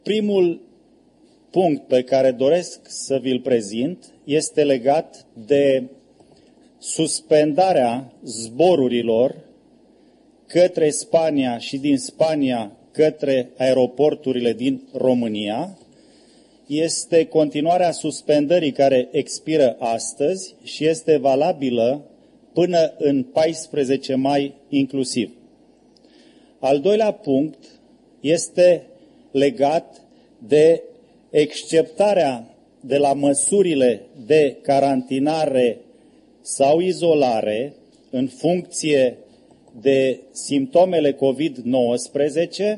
Primul punct pe care doresc să vi-l prezint este legat de suspendarea zborurilor către Spania și din Spania către aeroporturile din România. Este continuarea suspendării care expiră astăzi și este valabilă până în 14 mai inclusiv. Al doilea punct este legat de exceptarea de la măsurile de carantinare sau izolare în funcție de simptomele COVID-19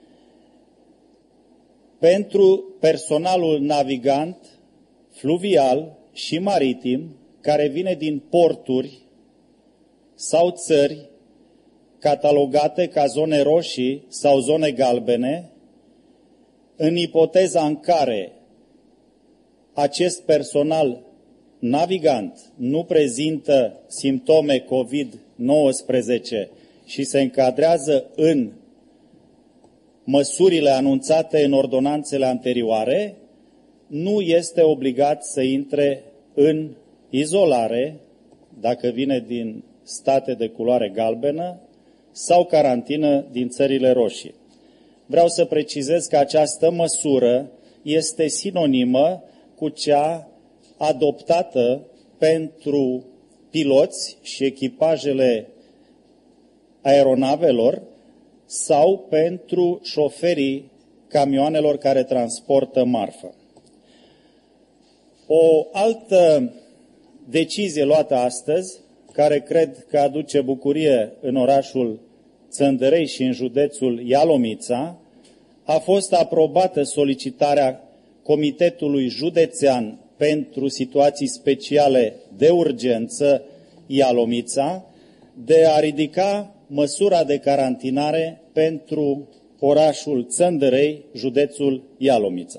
pentru personalul navigant, fluvial și maritim care vine din porturi sau țări catalogate ca zone roșii sau zone galbene, în ipoteza în care acest personal navigant nu prezintă simptome COVID-19 și se încadrează în măsurile anunțate în ordonanțele anterioare, nu este obligat să intre în izolare, dacă vine din state de culoare galbenă, sau carantină din țările roșii. Vreau să precizez că această măsură este sinonimă cu cea adoptată pentru piloți și echipajele aeronavelor sau pentru șoferii camioanelor care transportă marfă. O altă decizie luată astăzi, care cred că aduce bucurie în orașul Țăndărei și în județul Ialomița, a fost aprobată solicitarea Comitetului Județean pentru Situații Speciale de Urgență Ialomița de a ridica măsura de carantinare pentru orașul Țăndărei, județul Ialomița.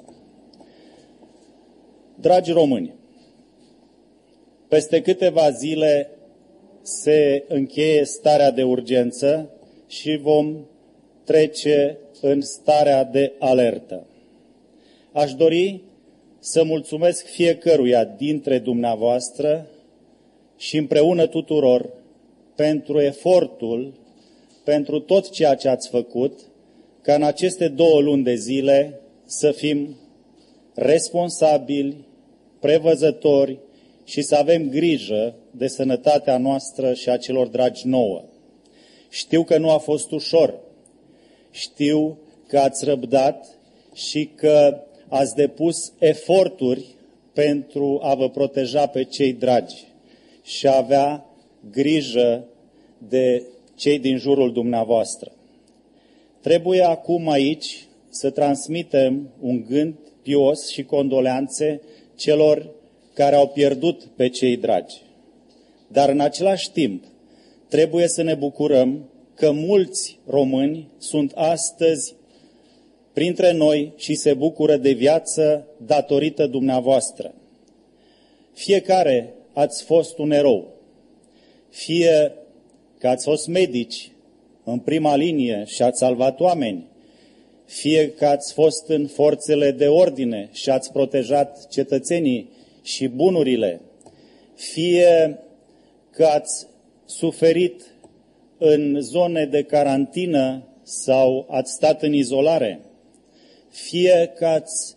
Dragi români, peste câteva zile se încheie starea de urgență și vom trece în starea de alertă. Aș dori să mulțumesc fiecăruia dintre dumneavoastră și împreună tuturor pentru efortul, pentru tot ceea ce ați făcut, ca în aceste 2 luni de zile să fim responsabili, prevăzători și să avem grijă de sănătatea noastră și a celor dragi nouă. Știu că nu a fost ușor, știu că ați răbdat și că ați depus eforturi pentru a vă proteja pe cei dragi și a avea grijă de cei din jurul dumneavoastră. Trebuie acum aici să transmitem un gând pios și condoleanțe celor care au pierdut pe cei dragi. Dar în același timp trebuie să ne bucurăm că mulți români sunt astăzi printre noi și se bucură de viață datorită dumneavoastră. Fiecare ați fost un erou, fie că ați fost medici în prima linie și ați salvat oameni, fie că ați fost în forțele de ordine și ați protejat cetățenii și bunurile, fie că ați suferit în zone de carantină sau ați stat în izolare, fie că ați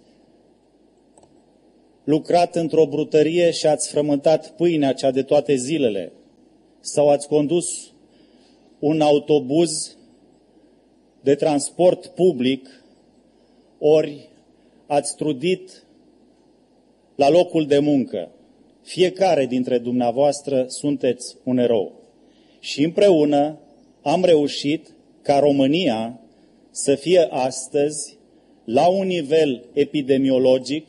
lucrat într-o brutărie și ați frământat pâinea cea de toate zilele, sau ați condus un autobuz de transport public, ori ați trudit la locul de muncă. Fiecare dintre dumneavoastră sunteți un erou. Și împreună am reușit ca România să fie astăzi la un nivel epidemiologic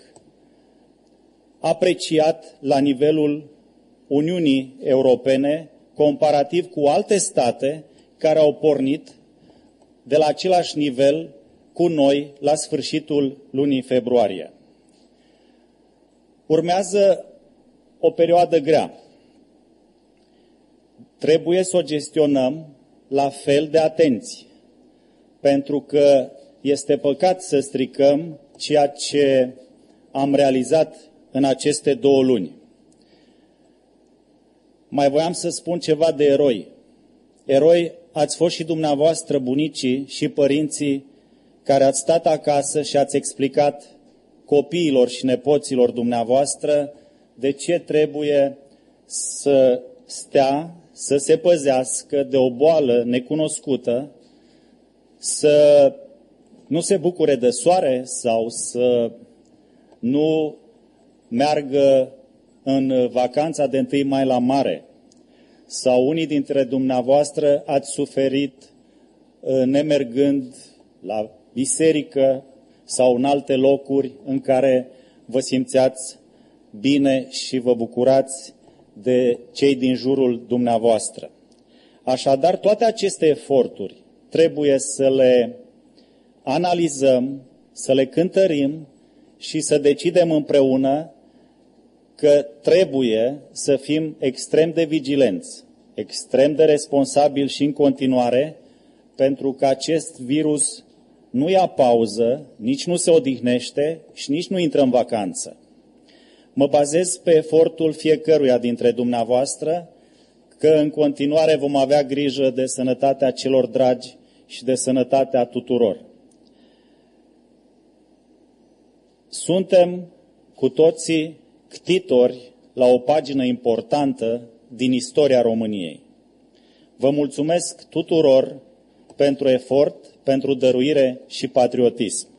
apreciat la nivelul Uniunii Europene, comparativ cu alte state care au pornit de la același nivel cu noi la sfârșitul lunii februarie. Urmează o perioadă grea. Trebuie să o gestionăm la fel de atenți, pentru că este păcat să stricăm ceea ce am realizat în aceste 2 luni. Mai voiam să spun ceva de eroi. Eroi ați fost și dumneavoastră, bunicii și părinții, care ați stat acasă și ați explicat copiilor și nepoților dumneavoastră de ce trebuie să stea, să se păzească de o boală necunoscută, să nu se bucure de soare sau să nu meargă în vacanța de 1 mai la mare. Sau unii dintre dumneavoastră ați suferit nemergând la biserică sau în alte locuri în care vă simțeați bine și vă bucurați de cei din jurul dumneavoastră. Așadar, toate aceste eforturi trebuie să le analizăm, să le cântărim și să decidem împreună că trebuie să fim extrem de vigilenți, extrem de responsabili și în continuare, pentru că acest virus nu ia pauză, nici nu se odihnește și nici nu intră în vacanță. Mă bazez pe efortul fiecăruia dintre dumneavoastră că în continuare vom avea grijă de sănătatea celor dragi și de sănătatea tuturor. Suntem cu toții ctitori la o pagină importantă din istoria României. Vă mulțumesc tuturor pentru efort, pentru dăruire și patriotism.